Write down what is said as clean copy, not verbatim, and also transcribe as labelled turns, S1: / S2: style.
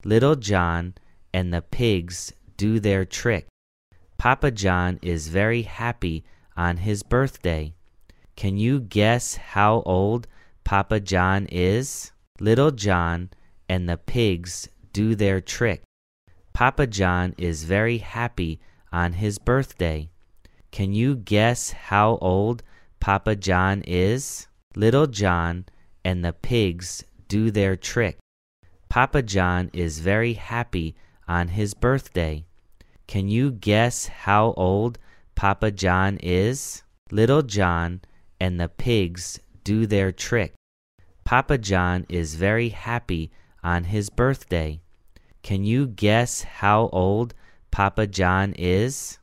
S1: Little John and the pigs do their trick. Papa John is very happy on his birthday. Can you guess how old Papa John is? Little John and the pigs do their trick. Papa John is very happy on his birthday. Can you guess how old Papa John is? Little John and the pigs do their trick. Papa John is very happy on his birthday. Can you guess how old Papa John is? Little John and the pigs do their trick. Papa John is very happy on his birthday. Can you guess how old Papa John is?